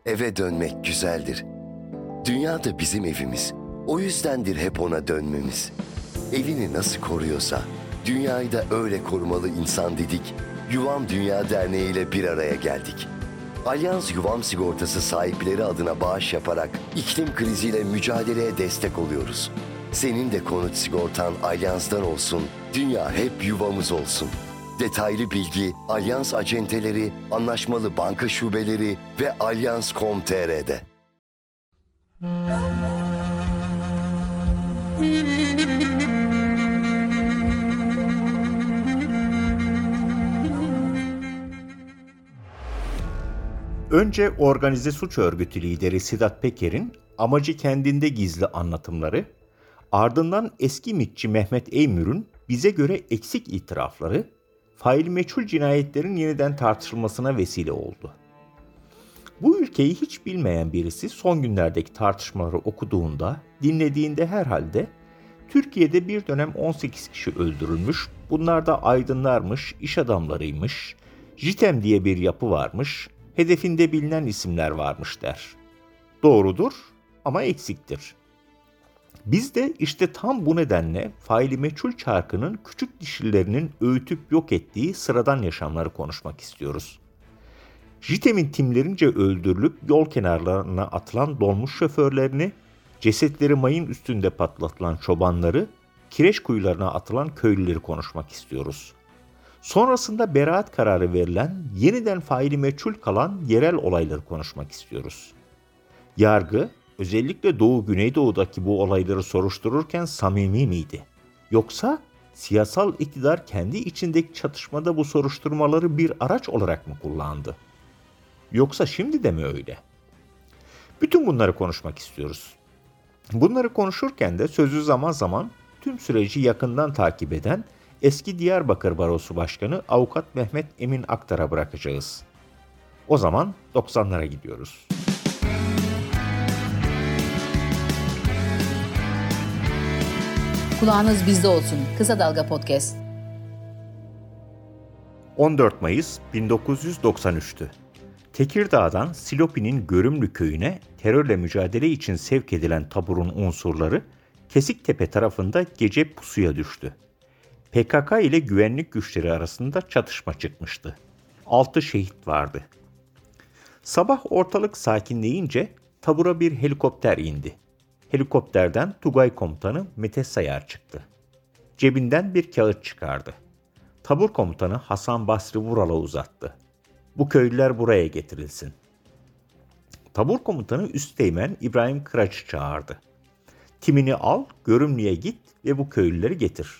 Eve dönmek güzeldir. Dünya da bizim evimiz. O yüzdendir hep ona dönmemiz. Evini nasıl koruyorsa, dünyayı da öyle korumalı insan dedik. Yuvam Dünya Derneği ile bir araya geldik. Alyans Yuvam Sigortası sahipleri adına bağış yaparak iklim kriziyle mücadeleye destek oluyoruz. Senin de konut sigortan Alyans'tan olsun, dünya hep yuvamız olsun. Detaylı bilgi Alyans acenteleri, anlaşmalı banka şubeleri ve alyans.com.tr'de. Önce organize suç örgütü lideri Sedat Peker'in amacı kendinde gizli anlatımları, ardından eski MİT'çi Mehmet Eymür'ün bize göre eksik itirafları, faili meçhul cinayetlerin yeniden tartışılmasına vesile oldu. Bu ülkeyi hiç bilmeyen birisi son günlerdeki tartışmaları okuduğunda, dinlediğinde herhalde Türkiye'de bir dönem 18 kişi öldürülmüş, bunlar da aydınlarmış, iş adamlarıymış, JITEM diye bir yapı varmış, hedefinde bilinen isimler varmış der. Doğrudur ama eksiktir. Biz de işte tam bu nedenle faili meçhul çarkının küçük dişlilerinin öğütüp yok ettiği sıradan yaşamları konuşmak istiyoruz. JITEM'in timlerince öldürülüp yol kenarlarına atılan dolmuş şoförlerini, cesetleri mayın üstünde patlatılan çobanları, kireç kuyularına atılan köylüleri konuşmak istiyoruz. Sonrasında beraat kararı verilen, yeniden faili meçhul kalan yerel olayları konuşmak istiyoruz. Yargı, özellikle Doğu-Güneydoğu'daki bu olayları soruştururken samimi miydi? Yoksa siyasal iktidar kendi içindeki çatışmada bu soruşturmaları bir araç olarak mı kullandı? Yoksa şimdi de mi öyle? Bütün bunları konuşmak istiyoruz. Bunları konuşurken de sözü zaman zaman tüm süreci yakından takip eden eski Diyarbakır Barosu Başkanı Avukat Mehmet Emin Aktar'a bırakacağız. O zaman 90'lara gidiyoruz. Kulağınız bizde olsun. Kısa Dalga Podcast. 14 Mayıs 1993'tü. Tekirdağ'dan Silopi'nin Görümlü köyüne terörle mücadele için sevk edilen taburun unsurları Kesiktepe tarafında gece pusuya düştü. PKK ile güvenlik güçleri arasında çatışma çıkmıştı. 6 şehit vardı. Sabah ortalık sakinleyince tabura bir helikopter indi. Helikopterden Tugay Komutanı Mete Sayar çıktı. Cebinden bir kağıt çıkardı. Tabur komutanı Hasan Basri Vural'a uzattı. Bu köylüler buraya getirilsin. Tabur komutanı Üsteğmen İbrahim Kıraç'ı çağırdı. Timini al, Görümlü'ye git ve bu köylüleri getir.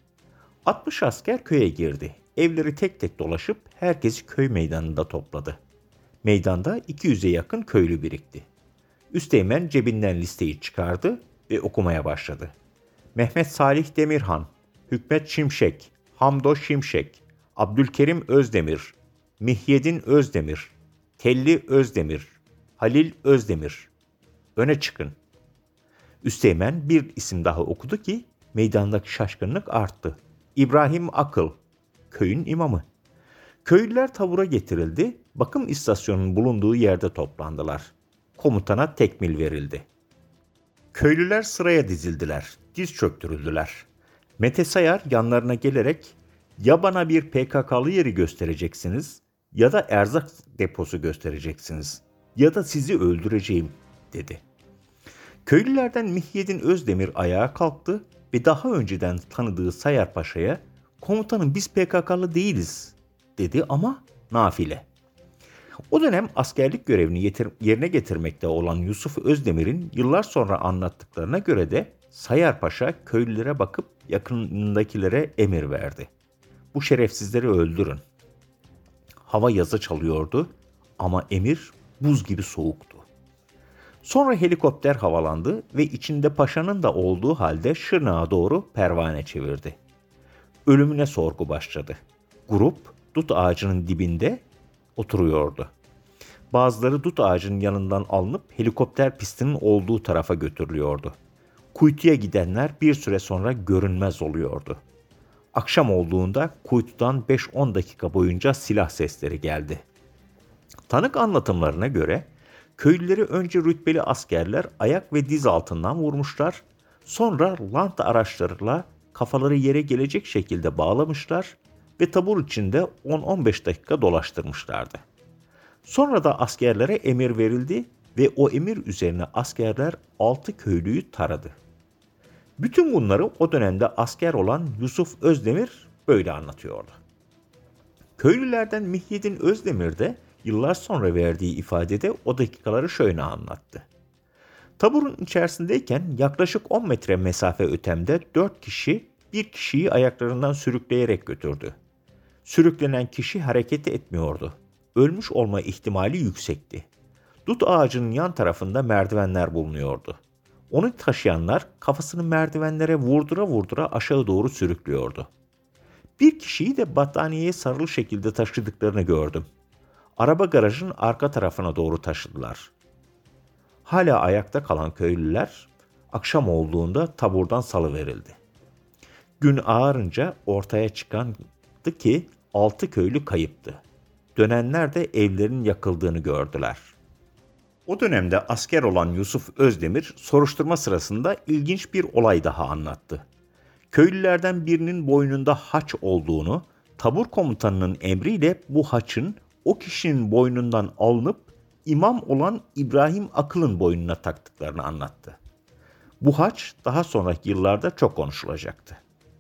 60 asker köye girdi. Evleri tek tek dolaşıp herkesi köy meydanında topladı. Meydanda 200'e yakın köylü birikti. Üsteğmen cebinden listeyi çıkardı ve okumaya başladı. Mehmet Salih Demirhan, Hükmet Şimşek, Hamdo Şimşek, Abdülkerim Özdemir, Mihyedin Özdemir, Telli Özdemir, Halil Özdemir. Öne çıkın. Üsteğmen bir isim daha okudu ki meydandaki şaşkınlık arttı. İbrahim Akıl, köyün imamı. Köylüler tabura getirildi, bakım istasyonunun bulunduğu yerde toplandılar. Komutana tekmil verildi. Köylüler sıraya dizildiler, diz çöktürüldüler. Mete Sayar yanlarına gelerek ya bana bir PKK'lı yeri göstereceksiniz ya da erzak deposu göstereceksiniz ya da sizi öldüreceğim dedi. Köylülerden Mihyedin Özdemir ayağa kalktı ve daha önceden tanıdığı Sayar Paşa'ya komutanım biz PKK'lı değiliz dedi ama nafile. O dönem askerlik görevini yerine getirmekte olan Yusuf Özdemir'in yıllar sonra anlattıklarına göre de Sayar Paşa köylülere bakıp yakınındakilere emir verdi. Bu şerefsizleri öldürün. Hava yazı çalıyordu ama emir buz gibi soğuktu. Sonra helikopter havalandı ve içinde paşanın da olduğu halde Şırnak'a doğru pervane çevirdi. Ölümüne sorgu başladı. Grup dut ağacının dibinde oturuyordu. Bazıları dut ağacının yanından alınıp helikopter pistinin olduğu tarafa götürülüyordu. Kuytuya gidenler bir süre sonra görünmez oluyordu. Akşam olduğunda kuytudan 5-10 dakika boyunca silah sesleri geldi. Tanık anlatımlarına göre Köylüleri önce rütbeli askerler ayak ve diz altından vurmuşlar, sonra lanta araçlarıyla kafaları yere gelecek şekilde bağlamışlar ve tabur içinde 10-15 dakika dolaştırmışlardı. Sonra da askerlere emir verildi ve o emir üzerine askerler 6 köylüyü taradı. Bütün bunları o dönemde asker olan Yusuf Özdemir böyle anlatıyordu. Köylülerden Mihyettin Özdemir de yıllar sonra verdiği ifadede o dakikaları şöyle anlattı. Taburun içerisindeyken yaklaşık 10 metre mesafe ötemde 4 kişi bir kişiyi ayaklarından sürükleyerek götürdü. Sürüklenen kişi hareket etmiyordu. Ölmüş olma ihtimali yüksekti. Dut ağacının yan tarafında merdivenler bulunuyordu. Onu taşıyanlar kafasını merdivenlere vurdura vurdura aşağı doğru sürüklüyordu. Bir kişiyi de battaniyeye sarılı şekilde taşıdıklarını gördüm. Araba garajın arka tarafına doğru taşıdılar. Hala ayakta kalan köylüler akşam olduğunda taburdan salıverildi. Gün ağarınca ortaya çıkandı ki 6 köylü kayıptı. Dönenler de evlerin yakıldığını gördüler. O dönemde asker olan Yusuf Özdemir soruşturma sırasında ilginç bir olay daha anlattı. Köylülerden birinin boynunda haç olduğunu, tabur komutanının emriyle bu haçın o kişinin boynundan alınıp imam olan İbrahim Akıl'ın boynuna taktıklarını anlattı. Bu haç daha sonraki yıllarda çok konuşulacaktı.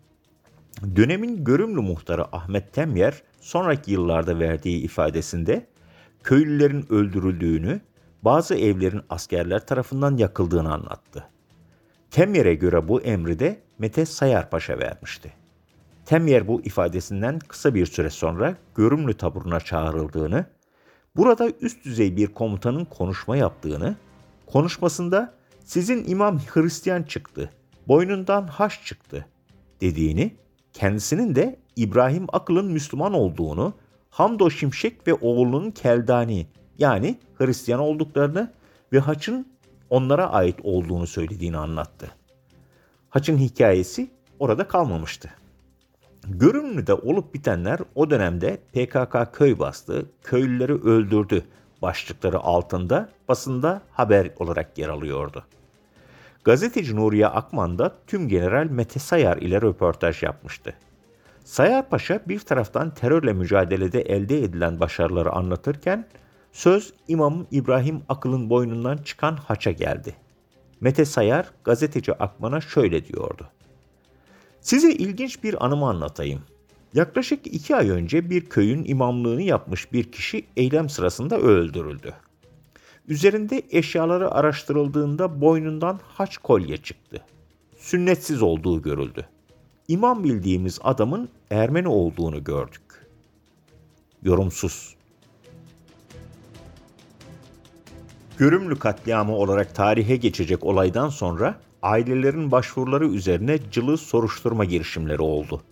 Dönemin Görümlü muhtarı Ahmet Temyer sonraki yıllarda verdiği ifadesinde köylülerin öldürüldüğünü, bazı evlerin askerler tarafından yakıldığını anlattı. Temyer'e göre bu emri de Mete Sayar Paşa vermişti. Temyer bu ifadesinden kısa bir süre sonra Görümlü taburuna çağrıldığını, burada üst düzey bir komutanın konuşma yaptığını, konuşmasında sizin imam Hristiyan çıktı, boynundan haç çıktı dediğini, kendisinin de İbrahim Akıl'ın Müslüman olduğunu, Hamdo Şimşek ve oğlunun Keldani yani Hristiyan olduklarını ve haçın onlara ait olduğunu söylediğini anlattı. Haçın hikayesi orada kalmamıştı. Görümlü'de olup bitenler o dönemde PKK köy bastı, köylüleri öldürdü başlıkları altında basında haber olarak yer alıyordu. Gazeteci Nuriye Akman da Tümgeneral Mete Sayar ile röportaj yapmıştı. Sayar Paşa bir taraftan terörle mücadelede elde edilen başarıları anlatırken söz İmam İbrahim Akıl'ın boynundan çıkan haça geldi. Mete Sayar gazeteci Akman'a şöyle diyordu. Size ilginç bir anımı anlatayım. Yaklaşık 2 ay önce bir köyün imamlığını yapmış bir kişi eylem sırasında öldürüldü. Üzerinde eşyaları araştırıldığında boynundan haç kolye çıktı. Sünnetsiz olduğu görüldü. İmam bildiğimiz adamın Ermeni olduğunu gördük. Yorumsuz. Görümlü katliamı olarak tarihe geçecek olaydan sonra ailelerin başvuruları üzerine cılız soruşturma girişimleri oldu.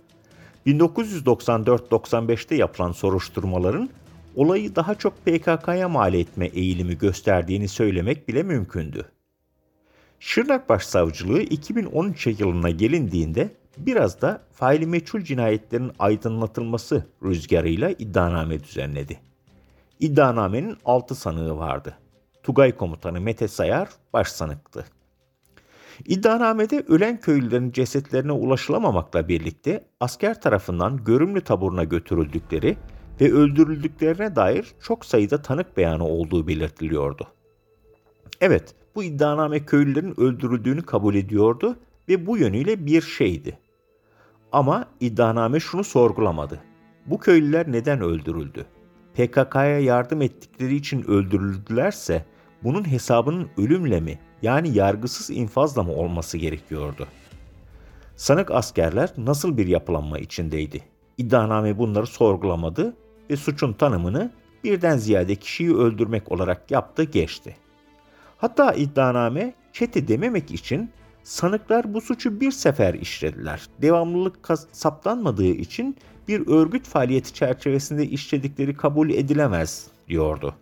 1994-95'te yapılan soruşturmaların olayı daha çok PKK'ya mal etme eğilimi gösterdiğini söylemek bile mümkündü. Şırnak Başsavcılığı 2013 yılına gelindiğinde biraz da faili meçhul cinayetlerin aydınlatılması rüzgarıyla iddianame düzenledi. İddianamenin 6 sanığı vardı. Tugay Komutanı Mete Sayar başsanıktı. İddianamede ölen köylülerin cesetlerine ulaşılamamakla birlikte asker tarafından Görümlü taburuna götürüldükleri ve öldürüldüklerine dair çok sayıda tanık beyanı olduğu belirtiliyordu. Evet, bu iddianame köylülerin öldürüldüğünü kabul ediyordu ve bu yönüyle bir şeydi. Ama iddianame şunu sorgulamadı. Bu köylüler neden öldürüldü? PKK'ya yardım ettikleri için öldürüldülerse bunun hesabının ölümle mi yani yargısız infazla mı olması gerekiyordu? Sanık askerler nasıl bir yapılanma içindeydi? İddianame bunları sorgulamadı ve suçun tanımını birden ziyade kişiyi öldürmek olarak yaptı geçti. Hatta iddianame çete dememek için sanıklar bu suçu bir sefer işlediler. Devamlılık saptanmadığı için bir örgüt faaliyeti çerçevesinde işledikleri kabul edilemez diyordu.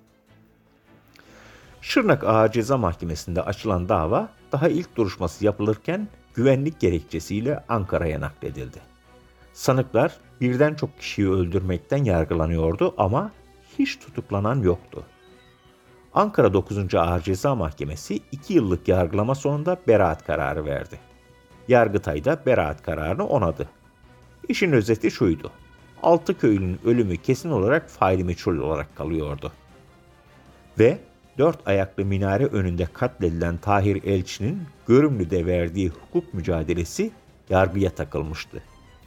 Şırnak Ağır Ceza Mahkemesi'nde açılan dava daha ilk duruşması yapılırken güvenlik gerekçesiyle Ankara'ya nakledildi. Sanıklar birden çok kişiyi öldürmekten yargılanıyordu ama hiç tutuklanan yoktu. Ankara 9. Ağır Ceza Mahkemesi 2 yıllık yargılama sonunda beraat kararı verdi. Yargıtay da beraat kararını onadı. İşin özeti şuydu: 6 köylünün ölümü kesin olarak faili meçhul olarak kalıyordu. Ve 4 ayaklı minare önünde katledilen Tahir Elçi'nin Görümlü'de verdiği hukuk mücadelesi yargıya takılmıştı.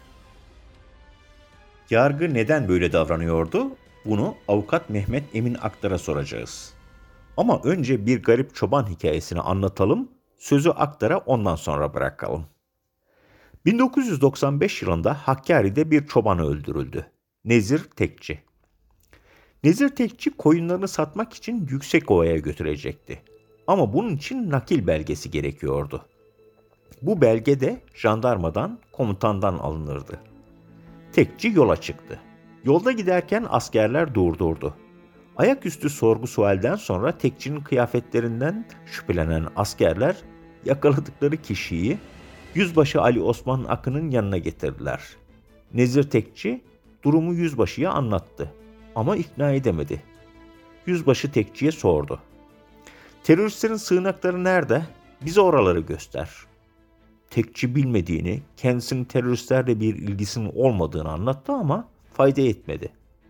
Yargı neden böyle davranıyordu? Bunu avukat Mehmet Emin Aktar'a soracağız. Ama önce bir garip çoban hikayesini anlatalım, sözü Aktar'a ondan sonra bırakalım. 1995 yılında Hakkari'de bir çoban öldürüldü. Nezir Tekçi. Nezir Tekçi koyunlarını satmak için Yüksekova'ya götürecekti. Ama bunun için nakil belgesi gerekiyordu. Bu belge de jandarmadan, komutandan alınırdı. Tekçi yola çıktı. Yolda giderken askerler durdurdu. Ayaküstü sorgu sualden sonra Tekçinin kıyafetlerinden şüphelenen askerler yakaladıkları kişiyi Yüzbaşı Ali Osman Akın'ın yanına getirdiler. Nezir Tekçi durumu yüzbaşıya anlattı ama ikna edemedi. Yüzbaşı Tekçi'ye sordu: "Teröristlerin sığınakları nerede? Bize oraları göster." Tekçi bilmediğini, kendisinin teröristlerle bir ilgisinin olmadığını anlattı ama fayda etmedi.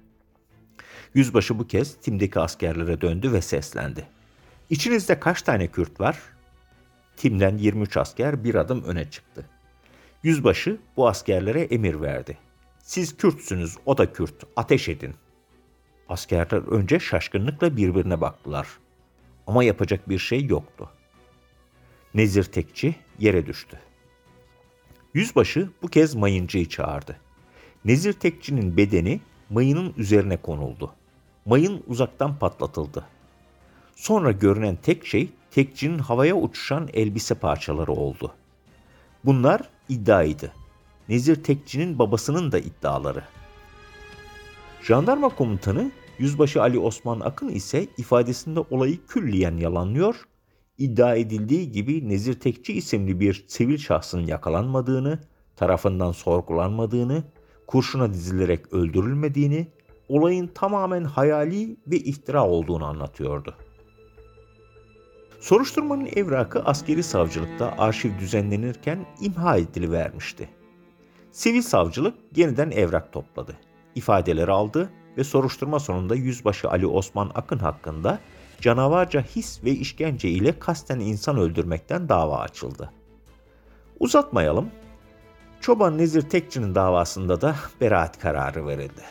Yüzbaşı bu kez timdeki askerlere döndü ve seslendi: "İçinizde kaç tane Kürt var?" Timden 23 asker bir adım öne çıktı. Yüzbaşı bu askerlere emir verdi: "Siz Kürtsünüz, o da Kürt, ateş edin." Askerler önce şaşkınlıkla birbirine baktılar. Ama yapacak bir şey yoktu. Nezir Tekçi yere düştü. Yüzbaşı bu kez mayıncıyı çağırdı. Nezir Tekçi'nin bedeni mayının üzerine konuldu. Mayın uzaktan patlatıldı. Sonra görünen tek şey Tekçi'nin havaya uçuşan elbise parçaları oldu. Bunlar iddiaydı. Nezir Tekçi'nin babasının da iddiaları. Jandarma komutanı Yüzbaşı Ali Osman Akın ise ifadesinde olayı külliyen yalanlıyor, iddia edildiği gibi Nezir Tekçi isimli bir sivil şahsın yakalanmadığını, tarafından sorgulanmadığını, kurşuna dizilerek öldürülmediğini, olayın tamamen hayali ve iftira olduğunu anlatıyordu. Soruşturmanın evrakı askeri savcılıkta arşiv düzenlenirken imha edilivermişti. Sivil savcılık yeniden evrak topladı, ifadeleri aldı ve soruşturma sonunda Yüzbaşı Ali Osman Akın hakkında canavarca his ve işkence ile kasten insan öldürmekten dava açıldı. Uzatmayalım, Çoban Nezir Tekçi'nin davasında da beraat kararı verildi.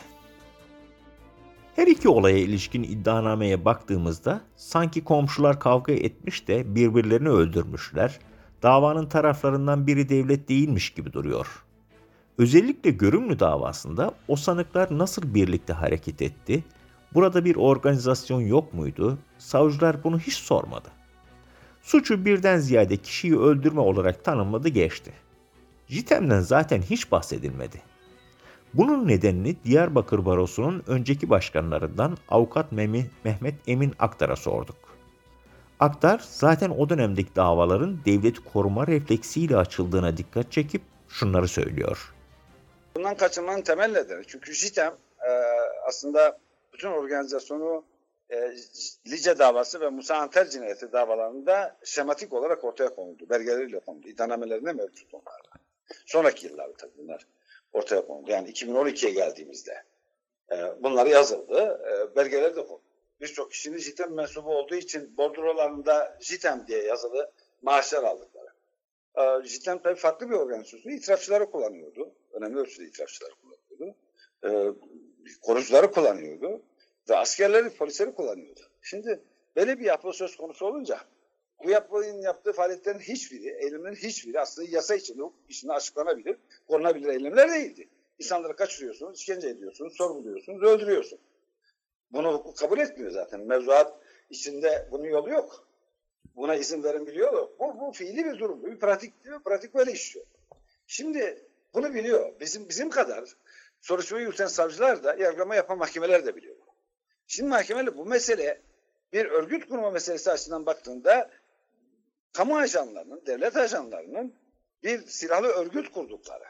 Her iki olaya ilişkin iddianameye baktığımızda sanki komşular kavga etmiş de birbirlerini öldürmüşler, davanın taraflarından biri devlet değilmiş gibi duruyor. Özellikle Görümlü davasında o sanıklar nasıl birlikte hareket etti, burada bir organizasyon yok muydu, savcılar bunu hiç sormadı. Suçu birden ziyade kişiyi öldürme olarak tanımladı geçti. JITEM'den zaten hiç bahsedilmedi. Bunun nedenini Diyarbakır Barosu'nun önceki başkanlarından avukat Mehmet Emin Aktar'a sorduk. Aktar zaten o dönemdeki davaların devleti koruma refleksiyle açıldığına dikkat çekip şunları söylüyor. Bundan kaçınmanın temel nedeni. Çünkü JITEM aslında bütün organizasyonu Lice davası ve Musa Anter cinayeti davalarında şematik olarak ortaya konuldu. Belgeleriyle konuldu. İddianamelerinde mevcut onlar. Sonraki yıllarda tabii bunlar ortaya konuldu. Yani 2012'ye geldiğimizde bunlar yazıldı. Belgeleri de konuldu. Birçok kişinin JITEM mensubu olduğu için bordrolarında JITEM diye yazılı maaşlar aldıkları. JITEM tabii farklı bir organizasyon. İtirafçıları kullanıyordu. Önemli ölçüde itirafçıları kullanıyordu. Korucuları kullanıyordu. Ve askerleri, polisleri kullanıyordu. Şimdi böyle bir yapı söz konusu olunca bu yapının yaptığı faaliyetlerin hiçbiri, eylemlerin hiçbiri aslında yasa içinde, hukuk içinde açıklanabilir, korunabilir eylemler değildi. İnsanları kaçırıyorsunuz, işkence ediyorsunuz, sorguluyorsunuz, öldürüyorsunuz. Bunu hukuk kabul etmiyor zaten. Mevzuat içinde bunun yolu yok. Buna izin verin biliyor. Bu fiili bir durum. Bir pratik diyor. Pratik böyle işliyor. Şimdi bunu biliyor. Bizim kadar soruşturma yürüten savcılar da yargılama yapan mahkemeler de biliyor. Şimdi mahkemeler bu mesele bir örgüt kurma meselesi açısından baktığında kamu ajanlarının, devlet ajanlarının bir silahlı örgüt kurdukları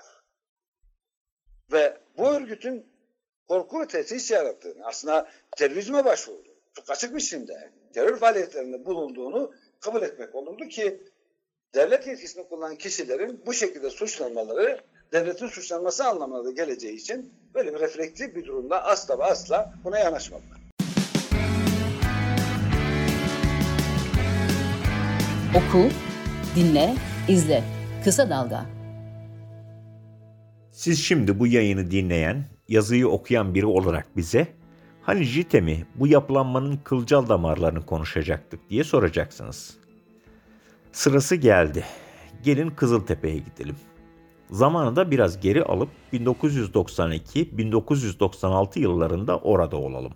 ve bu örgütün korku ve tehdit yarattığını, aslında terörizme başvurdu. Çok açık biçimde terör faaliyetlerinde bulunduğunu kabul etmek olurdu ki devlet yetkisini kullanan kişilerin bu şekilde suçlanmaları devletin suçlanması anlamına da geleceği için böyle bir reflektif bir durumda asla ve asla buna yanaşmadılar. Oku, dinle, izle. Kısa Dalga. Siz şimdi bu yayını dinleyen, yazıyı okuyan biri olarak bize, hani JITEM'i, bu yapılanmanın kılcal damarlarını konuşacaktık diye soracaksınız. Sırası geldi. Gelin Kızıltepe'ye gidelim. Zamanında biraz geri alıp 1992-1996 yıllarında orada olalım.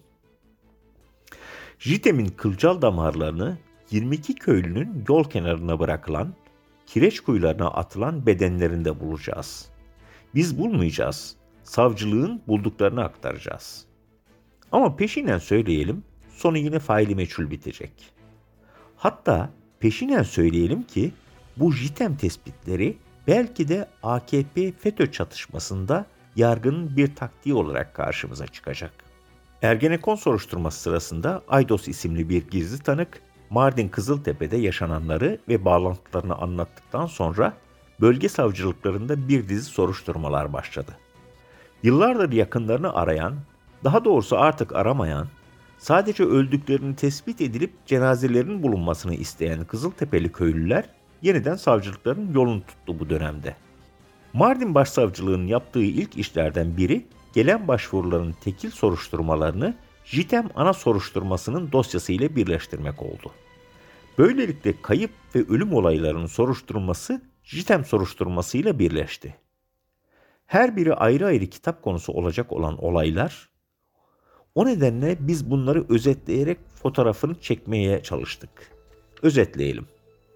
JITEM'in kılcal damarlarını 22 köylünün yol kenarına bırakılan, kireç kuyularına atılan bedenlerinde bulacağız. Biz bulmayacağız, savcılığın bulduklarını aktaracağız. Ama peşinen söyleyelim, sonu yine faili meçhul bitecek. Hatta peşinen söyleyelim ki bu JITEM tespitleri belki de AKP FETÖ çatışmasında yargının bir taktiği olarak karşımıza çıkacak. Ergenekon soruşturması sırasında Aydos isimli bir gizli tanık, Mardin Kızıltepe'de yaşananları ve bağlantılarını anlattıktan sonra bölge savcılıklarında bir dizi soruşturmalar başladı. Yıllardır yakınlarını arayan, daha doğrusu artık aramayan, sadece öldüklerini tespit edilip cenazelerin bulunmasını isteyen Kızıltepeli köylüler yeniden savcılıkların yolunu tuttu bu dönemde. Mardin Başsavcılığı'nın yaptığı ilk işlerden biri, gelen başvuruların tekil soruşturmalarını JITEM ana soruşturmasının dosyası ile birleştirmek oldu. Böylelikle kayıp ve ölüm olaylarının soruşturulması JITEM soruşturmasıyla birleşti. Her biri ayrı ayrı kitap konusu olacak olan olaylar, o nedenle biz bunları özetleyerek fotoğrafını çekmeye çalıştık. Özetleyelim.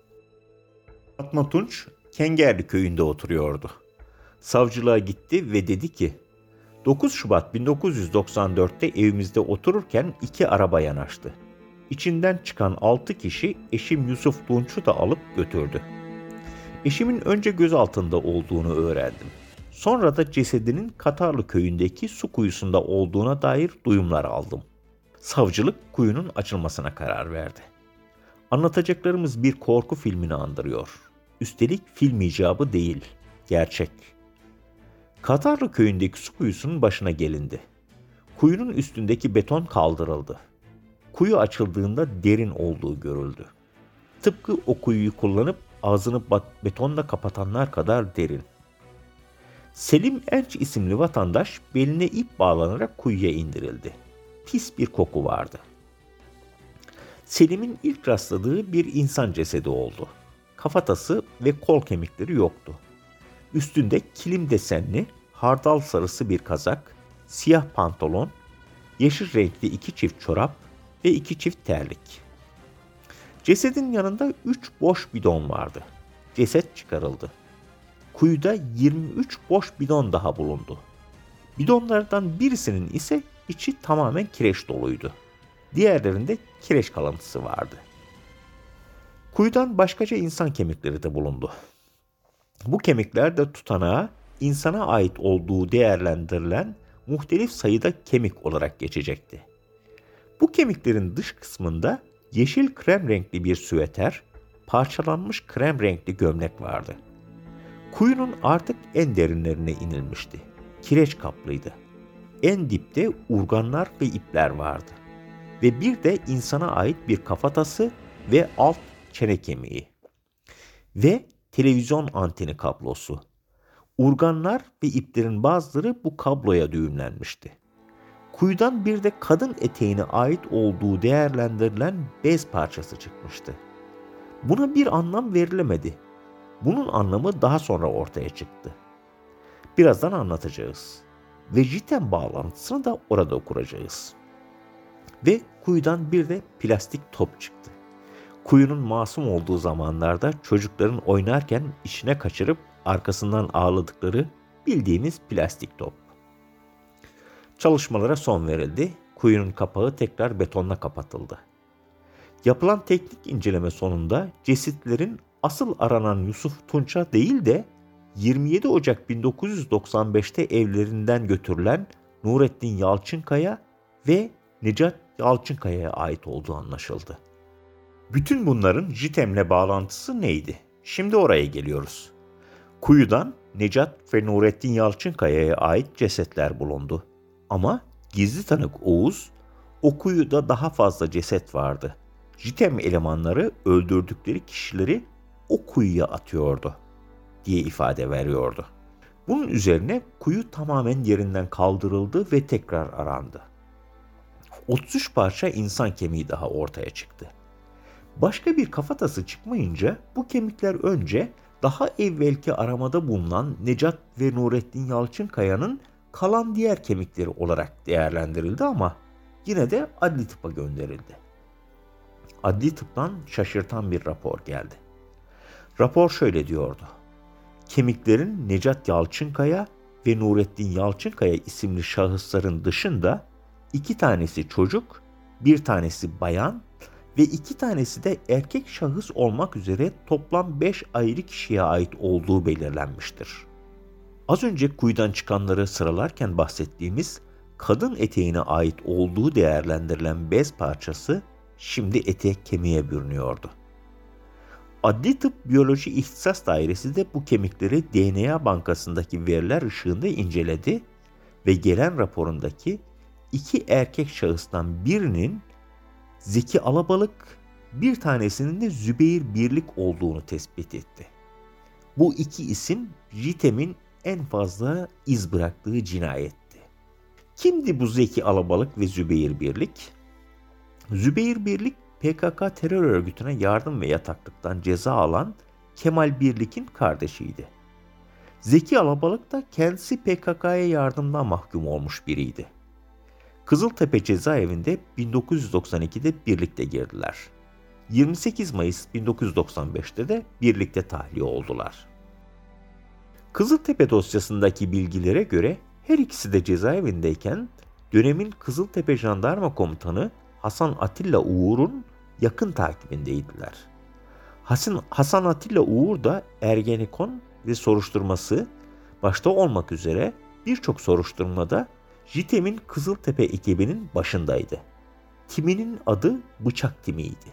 Fatma Tunç, Kengerli köyünde oturuyordu. Savcılığa gitti ve dedi ki, 9 Şubat 1994'te evimizde otururken 2 araba yanaştı. İçinden çıkan 6 kişi eşim Yusuf Tunç'u da alıp götürdü. Eşimin önce gözaltında olduğunu öğrendim. Sonra da cesedinin Katarlı köyündeki su kuyusunda olduğuna dair duyumlar aldım. Savcılık kuyunun açılmasına karar verdi. Anlatacaklarımız bir korku filmini andırıyor. Üstelik film icabı değil, gerçek. Katarlı köyündeki su kuyusunun başına gelindi. Kuyunun üstündeki beton kaldırıldı. Kuyu açıldığında derin olduğu görüldü. Tıpkı o kuyuyu kullanıp ağzını betonla kapatanlar kadar derin. Selim Enç isimli vatandaş beline ip bağlanarak kuyuya indirildi. Pis bir koku vardı. Selim'in ilk rastladığı bir insan cesedi oldu. Kafatası ve kol kemikleri yoktu. Üstünde kilim desenli, hardal sarısı bir kazak, siyah pantolon, yeşil renkli 2 çift çorap ve 2 çift terlik. Cesedin yanında 3 boş bidon vardı. Ceset çıkarıldı. Kuyuda 23 boş bidon daha bulundu. Bidonlardan birisinin ise içi tamamen kireç doluydu. Diğerlerinde kireç kalıntısı vardı. Kuyudan başkaca insan kemikleri de bulundu. Bu kemikler de tutanağa insana ait olduğu değerlendirilen muhtelif sayıda kemik olarak geçecekti. Bu kemiklerin dış kısmında yeşil krem renkli bir süveter, parçalanmış krem renkli gömlek vardı. Kuyunun artık en derinlerine inilmişti. Kireç kaplıydı. En dipte urganlar ve ipler vardı. Ve bir de insana ait bir kafatası ve alt çene kemiği. Ve televizyon anteni kablosu. Urganlar ve iplerin bazıları bu kabloya düğümlenmişti. Kuyudan bir de kadın eteğine ait olduğu değerlendirilen bez parçası çıkmıştı. Buna bir anlam verilemedi. Bunun anlamı daha sonra ortaya çıktı. Birazdan anlatacağız. Ve JITEM bağlantısını da orada kuracağız. Ve kuyudan bir de plastik top çıktı. Kuyunun masum olduğu zamanlarda çocukların oynarken içine kaçırıp arkasından ağladıkları bildiğimiz plastik top. Çalışmalara son verildi. Kuyunun kapağı tekrar betonla kapatıldı. Yapılan teknik inceleme sonunda cesetlerin asıl aranan Yusuf Tunç'a değil de 27 Ocak 1995'te evlerinden götürülen Nurettin Yalçınkaya ve Necat Yalçınkaya'ya ait olduğu anlaşıldı. Bütün bunların JITEM'le bağlantısı neydi? Şimdi oraya geliyoruz. Kuyudan Necat ve Nurettin Yalçınkaya'ya ait cesetler bulundu. Ama gizli tanık Oğuz, o kuyuda daha fazla ceset vardı. JITEM elemanları öldürdükleri kişileri o kuyuya atıyordu diye ifade veriyordu. Bunun üzerine kuyu tamamen yerinden kaldırıldı ve tekrar arandı. 33 parça insan kemiği daha ortaya çıktı. Başka bir kafatası çıkmayınca bu kemikler önce daha evvelki aramada bulunan Necat ve Nurettin Yalçınkaya'nın kalan diğer kemikleri olarak değerlendirildi ama yine de adli tıpa gönderildi. Adli tıptan şaşırtan bir rapor geldi. Rapor şöyle diyordu. Kemiklerin Necat Yalçınkaya ve Nurettin Yalçınkaya isimli şahısların dışında 2 tanesi çocuk, 1 tanesi bayan ve 2 tanesi de erkek şahıs olmak üzere toplam 5 ayrı kişiye ait olduğu belirlenmiştir. Az önce kuyudan çıkanları sıralarken bahsettiğimiz kadın eteğine ait olduğu değerlendirilen bez parçası şimdi etek kemiğe bürünüyordu. Adli Tıp Biyoloji İhtisas Dairesi de bu kemikleri DNA bankasındaki veriler ışığında inceledi ve gelen raporundaki 2 erkek şahıstan birinin Zeki Alabalık, bir tanesinin de Zübeyir Birlik olduğunu tespit etti. Bu 2 isim JITEM'in en fazla iz bıraktığı cinayetti. Kimdi bu Zeki Alabalık ve Zübeyir Birlik? Zübeyir Birlik, PKK terör örgütüne yardım ve yataklıktan ceza alan Kemal Birlik'in kardeşiydi. Zeki Alabalık da kendisi PKK'ya yardımdan mahkum olmuş biriydi. Kızıltepe cezaevinde 1992'de birlikte girdiler. 28 Mayıs 1995'te de birlikte tahliye oldular. Kızıltepe dosyasındaki bilgilere göre her ikisi de cezaevindeyken dönemin Kızıltepe Jandarma Komutanı Hasan Atilla Uğur'un yakın takibindeydiler. Hasan Atilla Uğur da Ergenekon ve soruşturması başta olmak üzere birçok soruşturmada JITEM'in Kızıltepe ekibinin başındaydı. Timinin adı Bıçak Timi'ydi.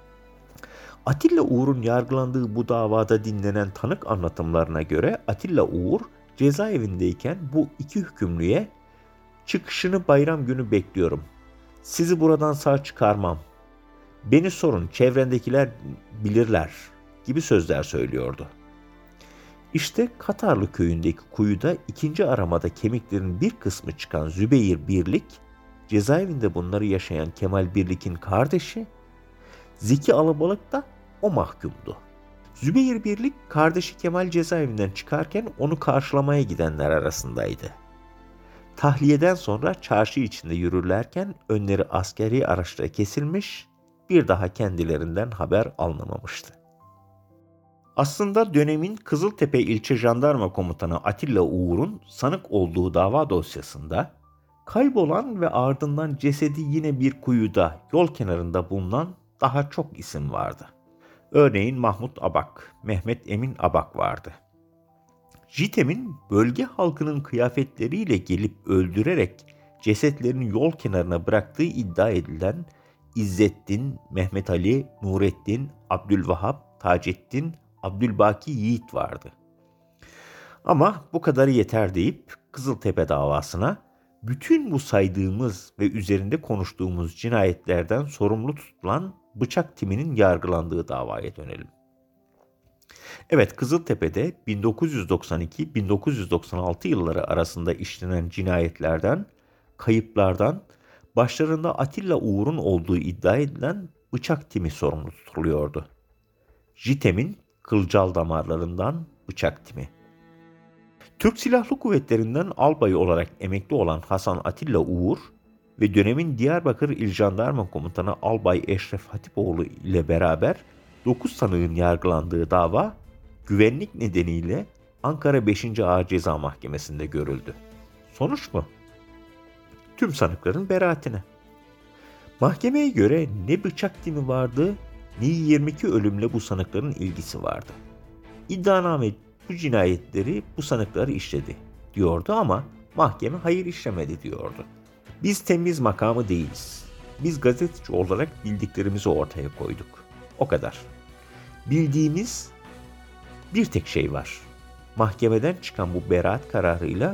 Atilla Uğur'un yargılandığı bu davada dinlenen tanık anlatımlarına göre Atilla Uğur cezaevindeyken bu 2 hükümlüye "Çıkışını bayram günü bekliyorum. Sizi buradan sağ çıkarmam. Beni sorun, çevrendekiler bilirler" gibi sözler söylüyordu. İşte Katarlı köyündeki kuyuda 2. aramada kemiklerin bir kısmı çıkan Zübeyir Birlik, cezaevinde bunları yaşayan Kemal Birlik'in kardeşi, Zeki Alabalık da o mahkumdu. Zübeyir Birlik, kardeşi Kemal cezaevinden çıkarken onu karşılamaya gidenler arasındaydı. Tahliyeden sonra çarşı içinde yürürlerken önleri askeri araçla kesilmiş, bir daha kendilerinden haber alınamamıştı. Aslında dönemin Kızıltepe İlçe Jandarma Komutanı Atilla Uğur'un sanık olduğu dava dosyasında kaybolan ve ardından cesedi yine bir kuyuda yol kenarında bulunan daha çok isim vardı. Örneğin Mahmut Abak, Mehmet Emin Abak vardı. JITEM'in bölge halkının kıyafetleriyle gelip öldürerek cesetlerini yol kenarına bıraktığı iddia edilen İzzettin, Mehmet Ali, Nurettin, Abdülvahap, Taceddin, Abdülbaki Yiğit vardı. Ama bu kadarı yeter deyip Kızıltepe davasına bütün bu saydığımız ve üzerinde konuştuğumuz cinayetlerden sorumlu tutulan Bıçak Timi'nin yargılandığı davaya dönelim. Evet, Kızıltepe'de 1992-1996 yılları arasında işlenen cinayetlerden, kayıplardan, başlarında Atilla Uğur'un olduğu iddia edilen Bıçak Timi sorumlu tutuluyordu. JITEM'in kılcal damarlarından Bıçak Timi. Türk Silahlı Kuvvetleri'nden albay olarak emekli olan Hasan Atilla Uğur ve dönemin Diyarbakır İl Jandarma Komutanı Albay Eşref Hatipoğlu ile beraber 9 sanığın yargılandığı dava güvenlik nedeniyle Ankara 5. Ağır Ceza Mahkemesi'nde görüldü. Sonuç mu? Tüm sanıkların beraatine. Mahkemeye göre ne Bıçak Timi vardı ne 22 ölümle bu sanıkların ilgisi vardı. İddianame bu cinayetleri bu sanıkları işledi diyordu ama mahkeme hayır işlemedi diyordu. Biz temiz makamı değiliz. Biz gazeteci olarak bildiklerimizi ortaya koyduk. O kadar. Bildiğimiz bir tek şey var. Mahkemeden çıkan bu beraat kararıyla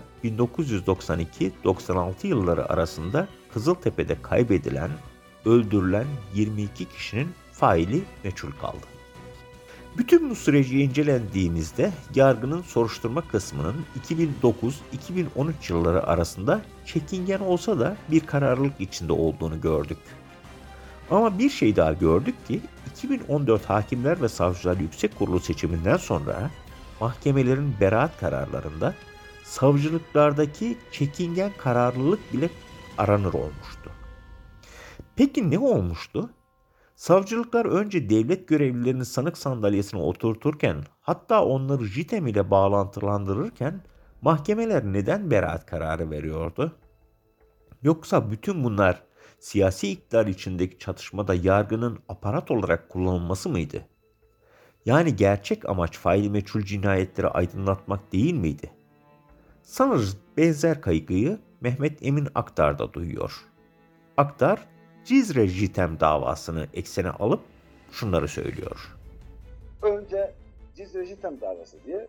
1992-96 yılları arasında Kızıltepe'de kaybedilen, öldürülen 22 kişinin faili meçhul kaldı. Bütün bu süreci incelendiğimizde yargının soruşturma kısmının 2009-2013 yılları arasında çekingen olsa da bir kararlılık içinde olduğunu gördük. Ama bir şey daha gördük ki 2014 Hakimler ve Savcılar Yüksek Kurulu seçiminden sonra mahkemelerin beraat kararlarında savcılıklardaki çekingen kararlılık bile aranır olmuştu. Peki ne olmuştu? Savcılıklar önce devlet görevlilerini sanık sandalyesine oturturken, hatta onları JITEM ile bağlantılandırırken mahkemeler neden beraat kararı veriyordu? Yoksa bütün bunlar siyasi iktidar içindeki çatışmada yargının aparat olarak kullanılması mıydı? Yani gerçek amaç faili meçhul cinayetleri aydınlatmak değil miydi? Sanırız benzer kaygıyı Mehmet Emin Aktar da duyuyor. Aktar, Cizre JITEM davasını eksene alıp şunları söylüyor. Önce Cizre JITEM davası diye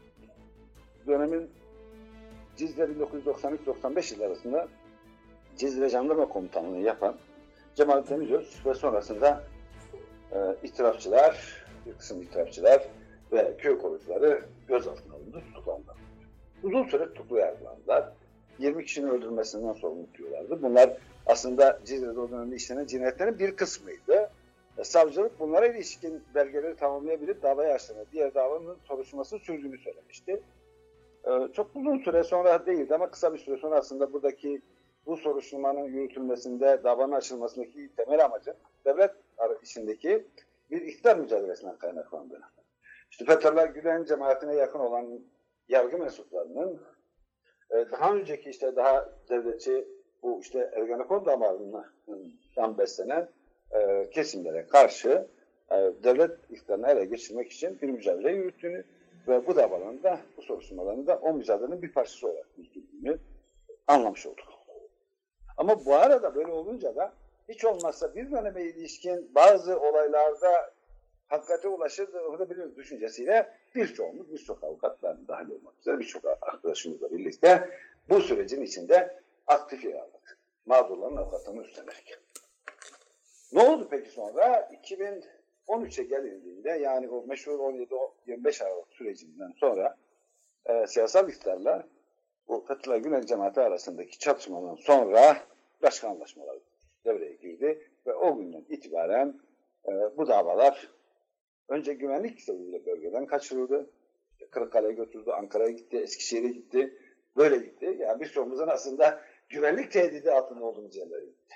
dönemin Cizre 1993-95 yıl arasında Cizre Jandarma Komutanlığı'nı yapan Cemal Temizöz ve sonrasında itirafçılar, bir kısım itirafçılar ve köy korucuları gözaltına alındı, tutuklandı. Uzun süre tutuklu yargılandılar. 20 kişinin öldürülmesinden sorumlu tutuyorlardı. Bunlar aslında Cizre'de o dönemde işlenen cinayetlerin bir kısmıydı. Savcılık bunlara ilişkin belgeleri tamamlayabilir, davayı açtığını, diğer davanın soruşturması sürdüğünü söylemişti. Çok uzun süre sonra değildi ama kısa bir süre sonra aslında bu soruşturmanın yürütülmesinde, davanın açılmasındaki temel amacı devlet içindeki bir iktidar mücadelesinden kaynaklandı. İşte Fethullah Gülen cemaatine yakın olan yargı mensuplarının daha önceki daha devletçi bu Ergenekon damarından beslenen kesimlere karşı devlet iktidarını ele geçirmek için bir mücadele yürüttüğünü ve bu davalarında, bu soruşturmalarında o mücadelenin bir parçası olarak yürütüldüğünü anlamış olduk. Ama bu arada böyle olunca da hiç olmazsa bir döneme ilişkin bazı olaylarda hakikate ulaşılabilir düşüncesiyle birçok avukatlar dahil olmak üzere birçok arkadaşımızla birlikte bu sürecin içinde aktif yer aldık. Mağdurların avukatlığını üstlenerek. Ne oldu peki sonra? 2013'e gelindiğinde yani o meşhur 17-25 Aralık sürecinden sonra siyasal iktidarla bu Fethullah Gülen cemaati arasındaki çatışmadan sonra başka anlaşmalar devreye girdi ve o günden itibaren bu davalar önce güvenlik sebebiyle bölgeden kaçırıldı. Kırıkkale'ye götürdü, Ankara'ya gitti, Eskişehir'e gitti. Böyle gitti. Yani birçoğumuzun aslında güvenlik tehdidi altında olduğumuz yerlere gitti.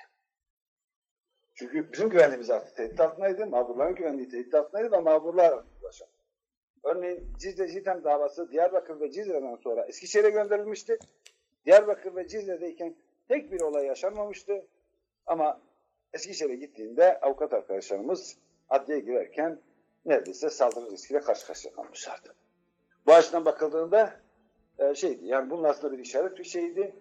Çünkü bizim güvenliğimiz artık tehdit altındaydı. Mağdurların güvenliği tehdit altındaydı ve mağdurlar ulaşamadı. Örneğin Cizre JITEM davası Diyarbakır ve Cizre'den sonra Eskişehir'e gönderilmişti. Diyarbakır ve Cizre'deyken tek bir olay yaşanmamıştı. Ama Eskişehir'e gittiğinde avukat arkadaşlarımız adliyeye girerken neredeyse saldırı riskiyle karşı karşıya kalmışlardı. Bu açıdan bakıldığında yani bunun aslında bir işaret bir şeydi.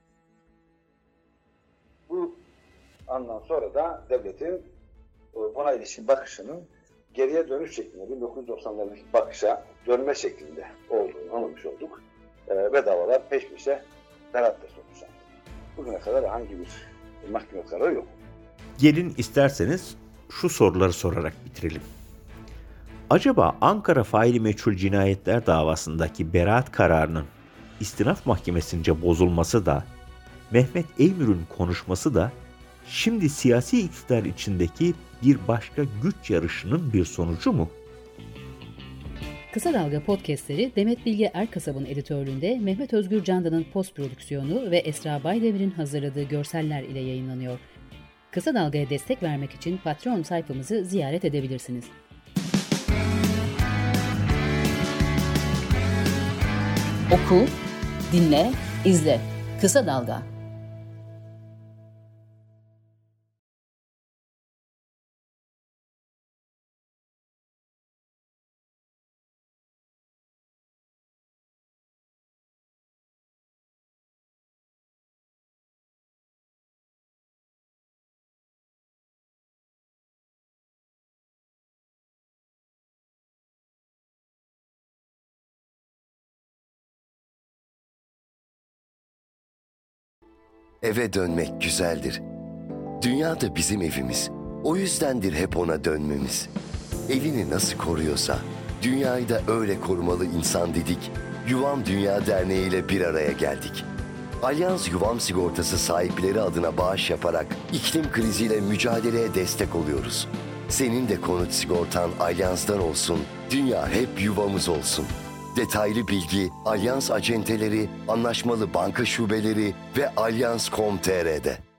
Bu andan sonra da devletin buna ilişkin bakışının geriye dönüş şeklinde 1990'lardaki bakışa dönme şeklinde olduğunu anlamış olduk. Ve davalar peş peşe beraatla sonuçlandı. Bugüne kadar hangi bir mahkeme kararı yok. Gelin isterseniz şu soruları sorarak bitirelim. Acaba Ankara faili meçhul cinayetler davasındaki beraat kararının istinaf mahkemesince bozulması da, Mehmet Eymür'ün konuşması da şimdi siyasi iktidar içindeki bir başka güç yarışının bir sonucu mu? Kısa Dalga podcastleri Demet Bilge Erkasab'ın editörlüğünde Mehmet Özgür Candan'ın post prodüksiyonu ve Esra Baydemir'in hazırladığı görseller ile yayınlanıyor. Kısa Dalga'ya destek vermek için Patreon sayfamızı ziyaret edebilirsiniz. Oku, dinle, izle. Kısa Dalga. Eve dönmek güzeldir. Dünya da bizim evimiz. O yüzdendir hep ona dönmemiz. Evini nasıl koruyorsa, dünyayı da öyle korumalı insan dedik. Yuvam Dünya Derneği ile bir araya geldik. Alyans Yuvam Sigortası sahipleri adına bağış yaparak iklim kriziyle mücadeleye destek oluyoruz. Senin de konut sigortan Alyans'tan olsun, dünya hep yuvamız olsun. Detaylı bilgi Alyans acenteleri, anlaşmalı banka şubeleri ve Alyans.com.tr'de.